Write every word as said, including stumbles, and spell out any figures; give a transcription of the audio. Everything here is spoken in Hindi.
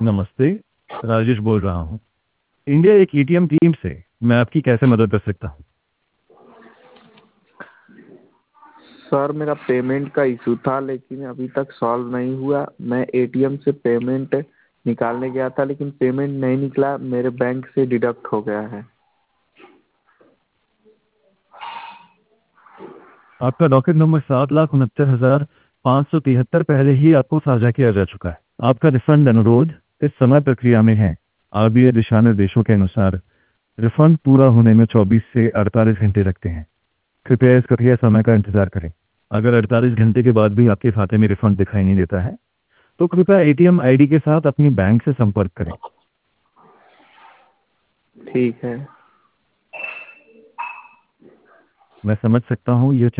नमस्ते, राजेश बोल रहा हूँ इंडिया एक एटीएम टीम से। मैं आपकी कैसे मदद कर सकता हूँ? सर मेरा पेमेंट का इशू था लेकिन अभी तक सॉल्व नहीं हुआ। मैं एटीएम से पेमेंट निकालने गया था लेकिन पेमेंट नहीं निकला, मेरे बैंक से डिडक्ट हो गया है। आपका डॉकेट नंबर सात लाख उनहत्तर हजार पाँच सौ तिहत्तर पहले ही आपको साझा किया जा चुका है। आपका रिफंड अनुरोध इस समय प्रक्रिया में है। आरबीआई दिशा निर्देशों के अनुसार रिफंड पूरा होने में चौबीस से अड़तालीस घंटे लगते हैं। कृपया इस प्रक्रिया समय का इंतजार करें। अगर अड़तालीस घंटे के बाद भी आपके खाते में रिफंड दिखाई नहीं देता है तो कृपया एटीएम आईडी के साथ अपनी बैंक से संपर्क करें। ठीक है। मैं समझ सकता हूँ, ये